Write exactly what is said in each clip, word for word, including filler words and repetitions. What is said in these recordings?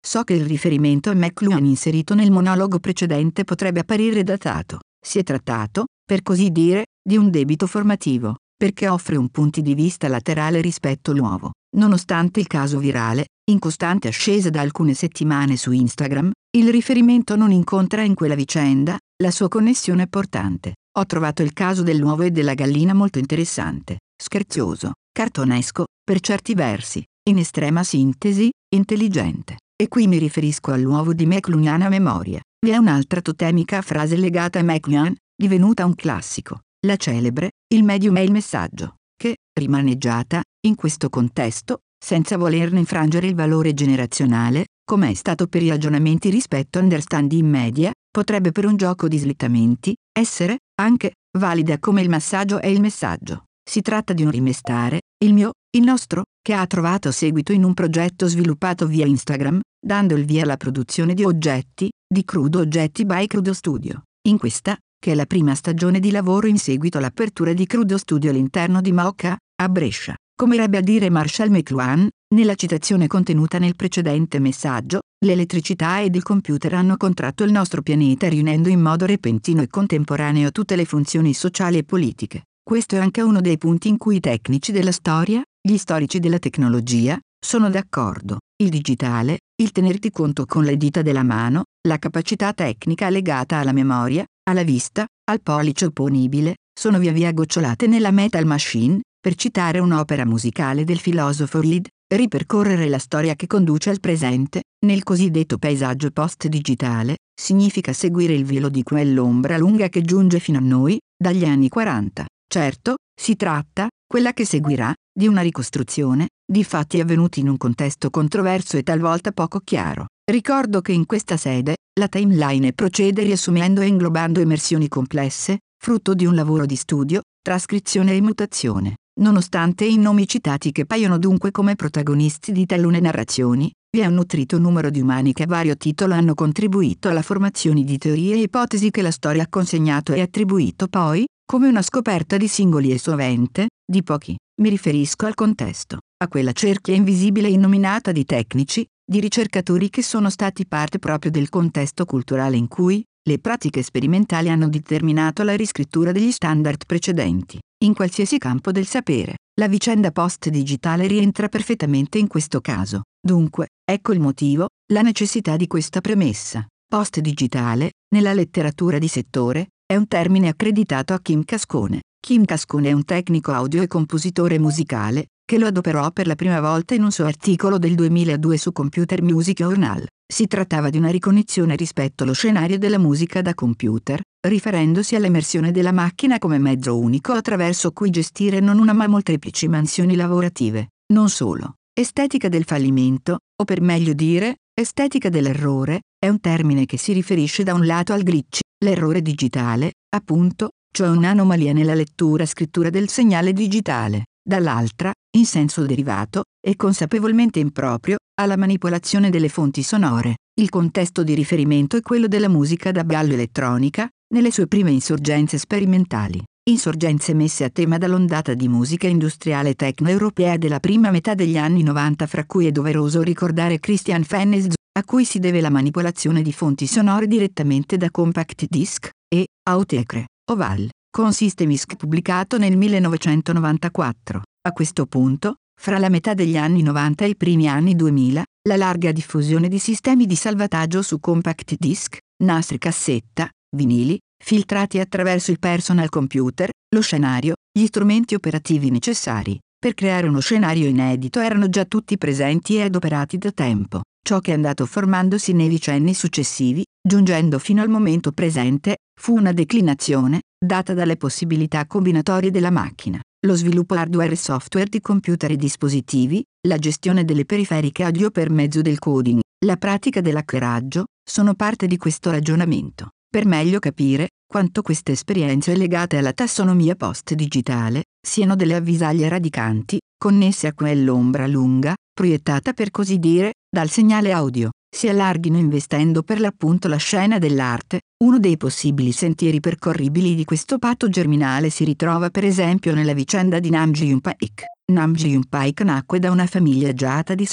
So che il riferimento a McLuhan inserito nel monologo precedente potrebbe apparire datato. Si è trattato, per così dire, di un debito formativo, perché offre un punto di vista laterale rispetto all'uovo. Nonostante il caso virale, in costante ascesa da alcune settimane su Instagram, il riferimento non incontra in quella vicenda la sua connessione portante. Ho trovato il caso dell'uovo e della gallina molto interessante, scherzioso, cartonesco, per certi versi, in estrema sintesi, intelligente. E qui mi riferisco all'uovo di McLuhan a memoria. Vi è un'altra totemica frase legata a McLuhan, divenuta un classico, la celebre, il medium è il messaggio, che, rimaneggiata, in questo contesto, senza volerne infrangere il valore generazionale, come è stato per i ragionamenti rispetto a understanding media, potrebbe per un gioco di slittamenti, essere, anche, valida come il massaggio è il messaggio. Si tratta di un rimestare, il mio, il nostro, che ha trovato seguito in un progetto sviluppato via Instagram, dando il via alla produzione di oggetti, di Crudo Oggetti by Crudo Studio. In questa, che è la prima stagione di lavoro in seguito all'apertura di Crudo Studio all'interno di Mocha, a Brescia. Come ebbe a dire Marshall McLuhan, nella citazione contenuta nel precedente messaggio, l'elettricità ed il computer hanno contratto il nostro pianeta riunendo in modo repentino e contemporaneo tutte le funzioni sociali e politiche. Questo è anche uno dei punti in cui i tecnici della storia, gli storici della tecnologia, sono d'accordo. Il digitale, il tenerti conto con le dita della mano, la capacità tecnica legata alla memoria, alla vista, al pollice opponibile, sono via via gocciolate nella Metal Machine, per citare un'opera musicale del filosofo Reed, ripercorrere la storia che conduce al presente, nel cosiddetto paesaggio post-digitale, significa seguire il velo di quell'ombra lunga che giunge fino a noi, dagli anni quaranta. Certo, si tratta, quella che seguirà, di una ricostruzione, di fatti avvenuti in un contesto controverso e talvolta poco chiaro. Ricordo che in questa sede, la timeline procede riassumendo e inglobando emersioni complesse, frutto di un lavoro di studio, trascrizione e mutazione. Nonostante i nomi citati che paiono dunque come protagonisti di talune narrazioni, vi è un nutrito numero di umani che a vario titolo hanno contribuito alla formazione di teorie e ipotesi che la storia ha consegnato e attribuito poi, come una scoperta di singoli e sovente, di pochi. Mi riferisco al contesto, a quella cerchia invisibile e innominata di tecnici, di ricercatori che sono stati parte proprio del contesto culturale in cui le pratiche sperimentali hanno determinato la riscrittura degli standard precedenti. In qualsiasi campo del sapere, la vicenda post-digitale rientra perfettamente in questo caso. Dunque, ecco il motivo, la necessità di questa premessa. Post-digitale, nella letteratura di settore, è un termine accreditato a Kim Cascone. Kim Cascone è un tecnico audio e compositore musicale, che lo adoperò per la prima volta in un suo articolo del duemiladue su Computer Music Journal. Si trattava di una ricognizione rispetto allo scenario della musica da computer, riferendosi all'emersione della macchina come mezzo unico attraverso cui gestire non una ma molteplici mansioni lavorative. Non solo. Estetica del fallimento, o per meglio dire, estetica dell'errore, è un termine che si riferisce da un lato al glitch, l'errore digitale, appunto, cioè un'anomalia nella lettura-scrittura del segnale digitale, dall'altra, in senso derivato, e consapevolmente improprio, alla manipolazione delle fonti sonore. Il contesto di riferimento è quello della musica da ballo elettronica, nelle sue prime insorgenze sperimentali. Insorgenze messe a tema dall'ondata di musica industriale techno-europea della prima metà degli anni novanta, fra cui è doveroso ricordare Christian Fennesz, a cui si deve la manipolazione di fonti sonore direttamente da compact disc, e Autechre, Oval, con Systemisk pubblicato nel millenovecentonovantaquattro. A questo punto, fra la metà degli anni novanta e i primi anni duemila, la larga diffusione di sistemi di salvataggio su compact disc, nastri cassetta, vinili, filtrati attraverso il personal computer, lo scenario, gli strumenti operativi necessari per creare uno scenario inedito erano già tutti presenti e adoperati da tempo. Ciò che è andato formandosi nei decenni successivi, giungendo fino al momento presente, fu una declinazione, data dalle possibilità combinatorie della macchina, lo sviluppo hardware e software di computer e dispositivi, la gestione delle periferiche audio per mezzo del coding, la pratica dell'hackeraggio, sono parte di questo ragionamento. Per meglio capire quanto queste esperienze legate alla tassonomia post-digitale siano delle avvisaglie radicanti, connesse a quell'ombra lunga, proiettata per così dire, dal segnale audio, si allarghino investendo per l'appunto la scena dell'arte. Uno dei possibili sentieri percorribili di questo patto germinale si ritrova per esempio nella vicenda di Nam June Paik. Nam June Paik nacque da una famiglia agiata di Seoul.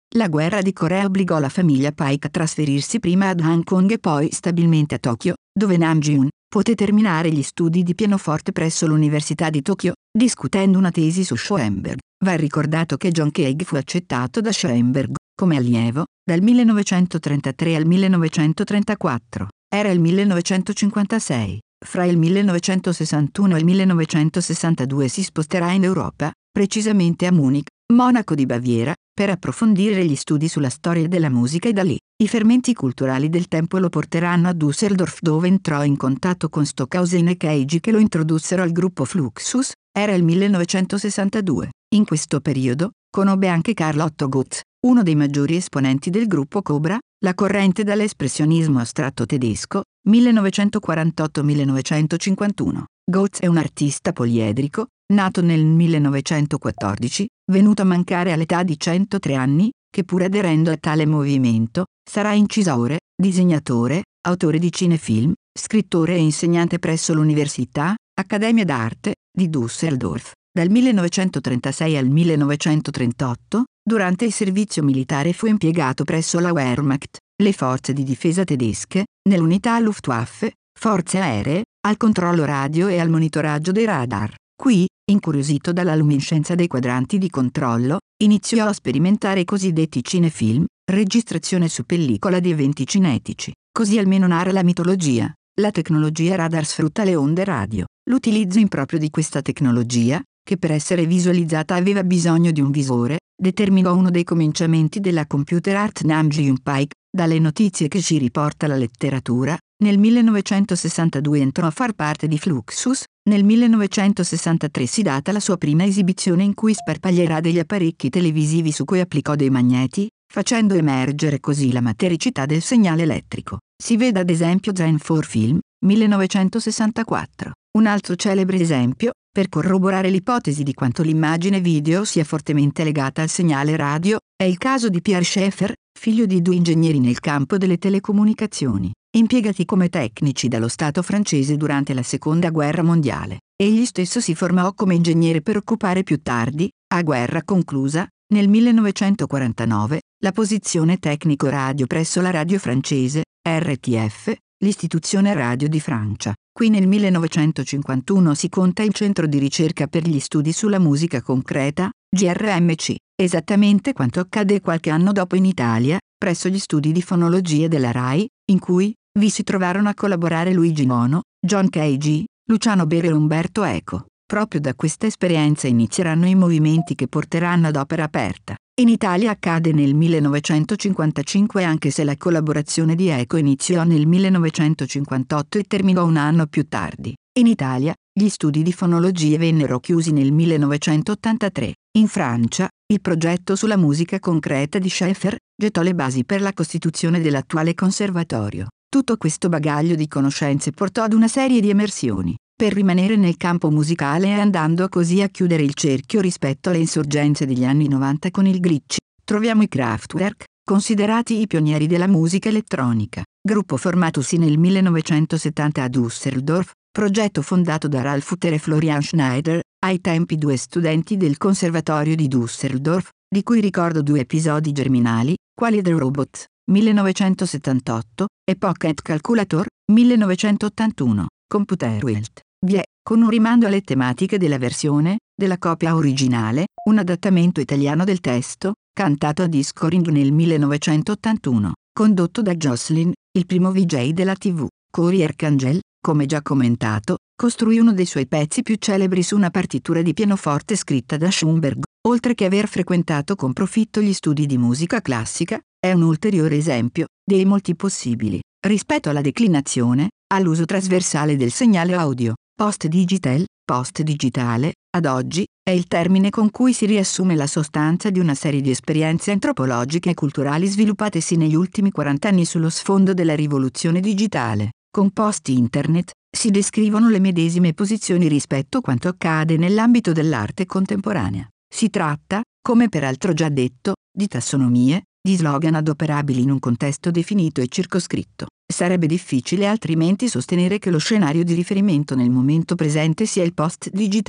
La guerra di Corea obbligò la famiglia Paik a trasferirsi prima ad Hong Kong e poi stabilmente a Tokyo, dove Namjoon poté terminare gli studi di pianoforte presso l'Università di Tokyo, discutendo una tesi su Schoenberg. Va ricordato che John Cage fu accettato da Schoenberg come allievo dal millenovecentotrentatré al millenovecentotrentaquattro. Era il millenovecentocinquantasei. Fra il millenovecentosessantuno e il millenovecentosessantadue si sposterà in Europa, precisamente a Munich, Monaco di Baviera, per approfondire gli studi sulla storia della musica e da lì, i fermenti culturali del tempo lo porteranno a Düsseldorf, dove entrò in contatto con Stockhausen e Cage che lo introdussero al gruppo Fluxus. Era il millenovecentosessantadue. In questo periodo, conobbe anche Carl Otto Gotz, uno dei maggiori esponenti del gruppo Cobra, la corrente dall'espressionismo astratto tedesco, millenovecentoquarantotto millenovecentocinquantuno. Gotz è un artista poliedrico, nato nel millenovecentoquattordici, venuto a mancare all'età di centotré anni, che pur aderendo a tale movimento, sarà incisore, disegnatore, autore di cinefilm, scrittore e insegnante presso l'Università, Accademia d'Arte, di Düsseldorf. Dal millenovecentotrentasei al millenovecentotrentotto, durante il servizio militare fu impiegato presso la Wehrmacht, le forze di difesa tedesche, nell'unità Luftwaffe, forze aeree, al controllo radio e al monitoraggio dei radar. Qui, incuriosito dalla luminescenza dei quadranti di controllo, iniziò a sperimentare i cosiddetti cinefilm, registrazione su pellicola di eventi cinetici. Così almeno narra la mitologia. La tecnologia radar sfrutta le onde radio. L'utilizzo improprio di questa tecnologia, che per essere visualizzata aveva bisogno di un visore, determinò uno dei cominciamenti della computer art Namjoon Paik. Dalle notizie che ci riporta la letteratura, nel millenovecentosessantadue entrò a far parte di Fluxus, nel millenovecentosessantatré si data la sua prima esibizione in cui sparpaglierà degli apparecchi televisivi su cui applicò dei magneti, facendo emergere così la matericità del segnale elettrico. Si veda ad esempio Zen for Film, millenovecentosessantaquattro. Un altro celebre esempio, per corroborare l'ipotesi di quanto l'immagine video sia fortemente legata al segnale radio, è il caso di Pierre Schaeffer, figlio di due ingegneri nel campo delle telecomunicazioni, impiegati come tecnici dallo Stato francese durante la Seconda Guerra Mondiale. Egli stesso si formò come ingegnere per occupare più tardi, a guerra conclusa, nel millenovecentoquarantanove, la posizione tecnico radio presso la radio francese, R T F, l'istituzione radio di Francia. Qui nel millenovecentocinquantuno si conta il Centro di ricerca per gli studi sulla musica concreta, G R M C, esattamente quanto accade qualche anno dopo in Italia, presso gli studi di fonologia della RAI, in cui vi si trovarono a collaborare Luigi Mono, John Cage, Luciano Bere e Umberto Eco. Proprio da questa esperienza inizieranno i movimenti che porteranno ad opera aperta. In Italia accade nel millenovecentocinquantacinque, anche se la collaborazione di Eco iniziò nel millenovecentocinquantotto e terminò un anno più tardi. In Italia, gli studi di fonologia vennero chiusi nel millenovecentottantatré. In Francia, il progetto sulla musica concreta di Schaeffer gettò le basi per la costituzione dell'attuale conservatorio. Tutto questo bagaglio di conoscenze portò ad una serie di emersioni, per rimanere nel campo musicale e andando così a chiudere il cerchio rispetto alle insorgenze degli anni novanta con il glitch. Troviamo i Kraftwerk, considerati i pionieri della musica elettronica, gruppo formatosi nel millenovecentosettanta a Düsseldorf, progetto fondato da Ralf Utter e Florian Schneider, ai tempi due studenti del Conservatorio di Düsseldorf, di cui ricordo due episodi germinali, quali The Robot, millenovecentosettantotto, e Pocket Calculator, millenovecentottantuno, Computerwelt. Vi è, con un rimando alle tematiche della versione, della copia originale, un adattamento italiano del testo, cantato a Discoring nel millenovecentottantuno, condotto da Jocelyn, il primo V J della tivù. Cory Arcangel, come già commentato, costruì uno dei suoi pezzi più celebri su una partitura di pianoforte scritta da Schoenberg. Oltre che aver frequentato con profitto gli studi di musica classica, è un ulteriore esempio, dei molti possibili, rispetto alla declinazione, all'uso trasversale del segnale audio. Post-digital, post-digitale, ad oggi, è il termine con cui si riassume la sostanza di una serie di esperienze antropologiche e culturali sviluppatesi negli ultimi quaranta anni sullo sfondo della rivoluzione digitale. Con post-internet, si descrivono le medesime posizioni rispetto a quanto accade nell'ambito dell'arte contemporanea. Si tratta, come peraltro già detto, di tassonomie, di slogan adoperabili in un contesto definito e circoscritto. Sarebbe difficile altrimenti sostenere che lo scenario di riferimento nel momento presente sia il post-digitale.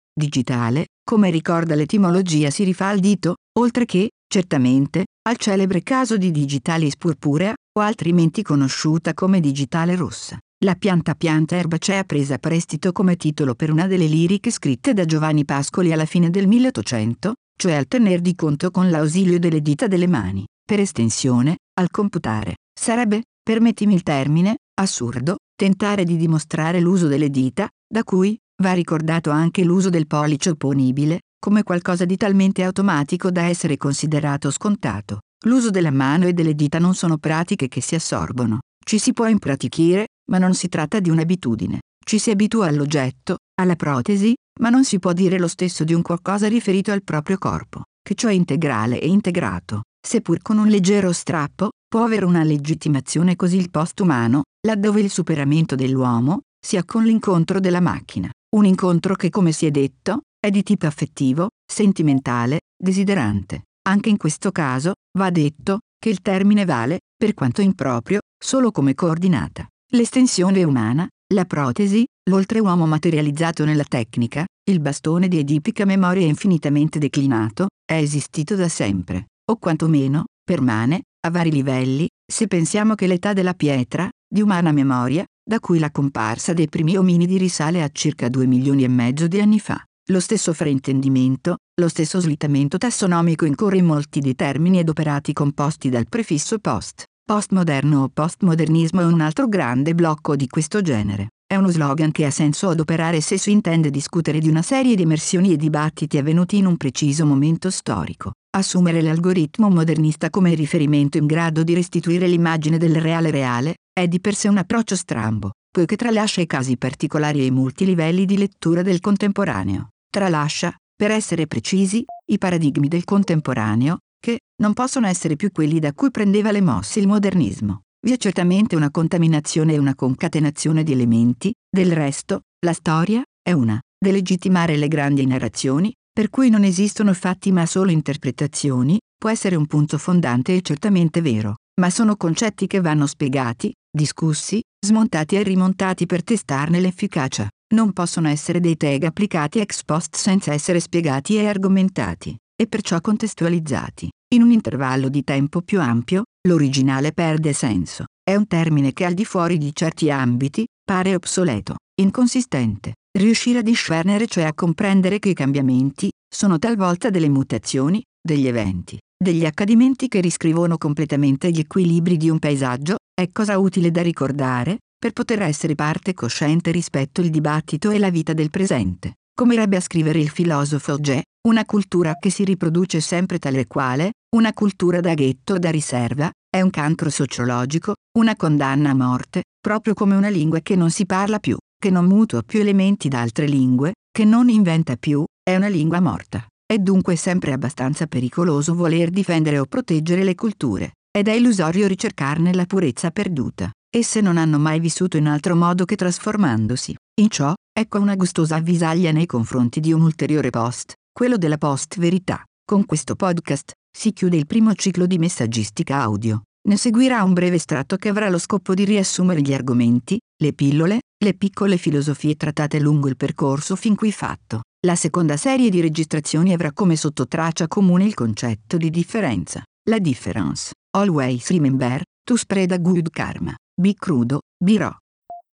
digitale, come ricorda l'etimologia si rifà al dito, oltre che, certamente, al celebre caso di Digitalis purpurea, o altrimenti conosciuta come digitale rossa. La pianta pianta erbacea presa a prestito come titolo per una delle liriche scritte da Giovanni Pascoli alla fine del milleottocento, cioè al tener di conto con l'ausilio delle dita delle mani, per estensione, al computare. Sarebbe, permettimi il termine, assurdo, tentare di dimostrare l'uso delle dita, da cui va ricordato anche l'uso del pollice opponibile, come qualcosa di talmente automatico da essere considerato scontato. L'uso della mano e delle dita non sono pratiche che si assorbono. Ci si può impratichire, ma non si tratta di un'abitudine. Ci si abitua all'oggetto, alla protesi, ma non si può dire lo stesso di un qualcosa riferito al proprio corpo, che ciò è integrale e integrato, seppur con un leggero strappo, può avere una legittimazione così il postumano, laddove il superamento dell'uomo sia con l'incontro della macchina. Un incontro che, come si è detto, è di tipo affettivo, sentimentale, desiderante. Anche in questo caso, va detto, che il termine vale, per quanto improprio, solo come coordinata. L'estensione umana, la protesi, l'oltreuomo materializzato nella tecnica, il bastone di edipica memoria infinitamente declinato, è esistito da sempre, o quantomeno, permane, a vari livelli, se pensiamo che l'età della pietra, di umana memoria, da cui la comparsa dei primi ominidi risale a circa due milioni e mezzo di anni fa. Lo stesso fraintendimento, lo stesso slittamento tassonomico incorre in molti dei termini ed operati composti dal prefisso post. Postmoderno o postmodernismo è un altro grande blocco di questo genere. È uno slogan che ha senso adoperare se si intende discutere di una serie di emersioni e dibattiti avvenuti in un preciso momento storico. Assumere l'algoritmo modernista come riferimento in grado di restituire l'immagine del reale reale è di per sé un approccio strambo, poiché tralascia i casi particolari e i multilivelli di lettura del contemporaneo. Tralascia, per essere precisi, i paradigmi del contemporaneo, che non possono essere più quelli da cui prendeva le mosse il modernismo. Vi è certamente una contaminazione e una concatenazione di elementi, del resto, la storia è una, delegittimare le grandi narrazioni, per cui non esistono fatti ma solo interpretazioni, può essere un punto fondante e certamente vero, ma sono concetti che vanno spiegati, discussi, smontati e rimontati per testarne l'efficacia. Non possono essere dei tag applicati ex post senza essere spiegati e argomentati, e perciò contestualizzati. In un intervallo di tempo più ampio, l'originale perde senso. È un termine che al di fuori di certi ambiti, pare obsoleto, inconsistente. Riuscire a discernere, cioè a comprendere che i cambiamenti sono talvolta delle mutazioni, degli eventi, degli accadimenti che riscrivono completamente gli equilibri di un paesaggio, è cosa utile da ricordare, per poter essere parte cosciente rispetto il dibattito e la vita del presente. Come ebbe a scrivere il filosofo G. Una cultura che si riproduce sempre tale e quale, una cultura da ghetto o da riserva, è un cancro sociologico, una condanna a morte, proprio come una lingua che non si parla più, che non mutua più elementi da altre lingue, che non inventa più, è una lingua morta. È dunque sempre abbastanza pericoloso voler difendere o proteggere le culture, ed è illusorio ricercarne la purezza perduta. Esse non hanno mai vissuto in altro modo che trasformandosi. In ciò, ecco una gustosa avvisaglia nei confronti di un ulteriore post, quello della post-verità. Con questo podcast si chiude il primo ciclo di messaggistica audio. Ne seguirà un breve estratto che avrà lo scopo di riassumere gli argomenti, le pillole, le piccole filosofie trattate lungo il percorso fin qui fatto. La seconda serie di registrazioni avrà come sottotraccia comune il concetto di differenza. La difference. Always remember, to spread a good karma. Be crudo, be raw.